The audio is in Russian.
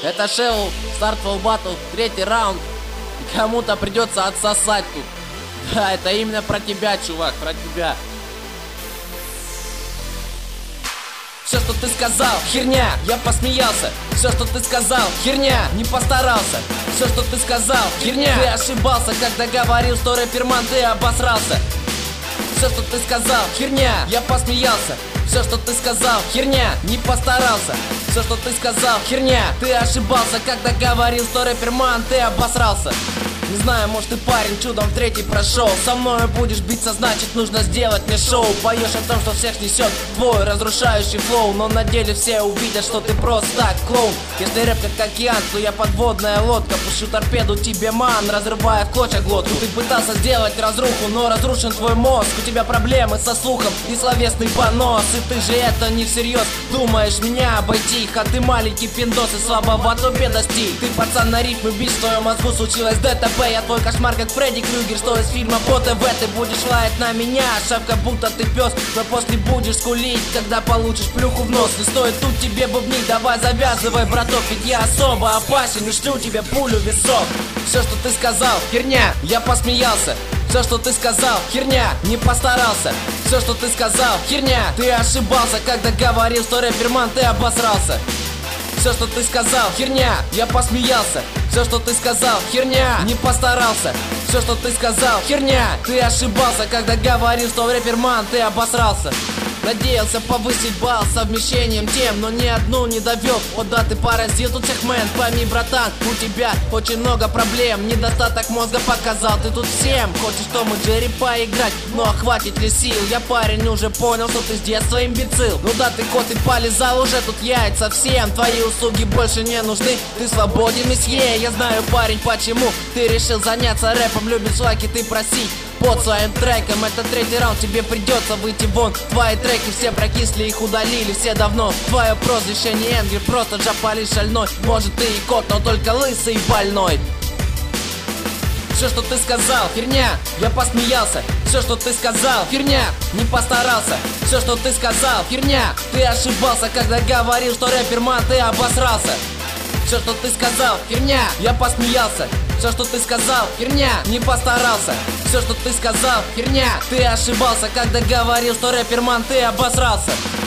Это Шелл, Startfall Battle, 3-й раунд. И кому-то придется отсосать тут. Да, это именно про тебя, чувак, про тебя. Все, что ты сказал, херня, я посмеялся. Все, что ты сказал, херня, не постарался. Все, что ты сказал, херня, ты ошибался, когда говорил, что рэперман, ты обосрался. Все, что ты сказал, херня, я посмеялся. Все, что ты сказал, херня, не постарался. Все, что ты сказал, херня, ты ошибался, когда говорил, что рэперман, ты обосрался. Не знаю, может ты парень чудом в 3-й прошел. Со мною будешь биться, значит нужно сделать мне шоу. Поешь о том, что всех несет твой разрушающий флоу, но на деле все увидят, что ты просто так клоун. Если рэп как океан, то я подводная лодка. Пущу торпеду тебе, ман, разрывая в клочья глотку. Ты пытался сделать разруху, но разрушен твой мозг. У тебя проблемы со слухом и словесный понос. И ты же это не всерьез думаешь меня обойти. А ты маленький пиндос и слабого тобе достиг. Ты пацан на рифмы бить, в твоем мозгу случилось ДТП. Я твой кошмар, как Фредди Крюгер, что из фильма по ТВ. Ты будешь лаять на меня, шеф, как будто ты пес, но после будешь скулить, когда получишь плюху в нос. Не стоит тут тебе бубнить, давай завязывай, браток, ведь я особо опасен и шлю тебе пулю в висок. Все, что ты сказал, херня, я посмеялся. Все, что ты сказал, херня, не постарался. Все, что ты сказал, херня, ты ошибался, когда говорил, что рэперман, ты обосрался. Все, что ты сказал, херня, я посмеялся. Все, что ты сказал, херня, не постарался. Все, что ты сказал, херня, ты ошибался, когда говорил, что рэперман, ты обосрался. Надеялся повысить балл совмещением тем, но ни одну не довел. Вот да, ты поразил тут всех, мэн. Пойми, братан, у тебя очень много проблем. Недостаток мозга показал ты тут всем. Хочешь, что мы Джерри поиграть, но хватит ли сил? Я, парень, уже понял, что ты с детства имбецил. Ну да, ты кот и полезал уже тут яйца всем. Твои услуги больше не нужны, ты свободен, месье. Я знаю, парень, почему ты решил заняться рэпом. Любишь лайки, ты проси под своим треком. Это 3-й раунд, тебе придется выйти вон. Твои треки все прокисли, их удалили все давно. Твое прозвище не Энгри, просто Джапали шальной. Может ты и кот, но только лысый и больной. Все, что ты сказал, херня, я посмеялся. Все, что ты сказал, херня, не постарался. Все, что ты сказал, херня, ты ошибался, когда говорил, что рэперман, ты обосрался. Все, что ты сказал, херня, я посмеялся. Все, что ты сказал, херня, не постарался. Все, что ты сказал, херня, ты ошибался, когда говорил, что рэперман, ты обосрался.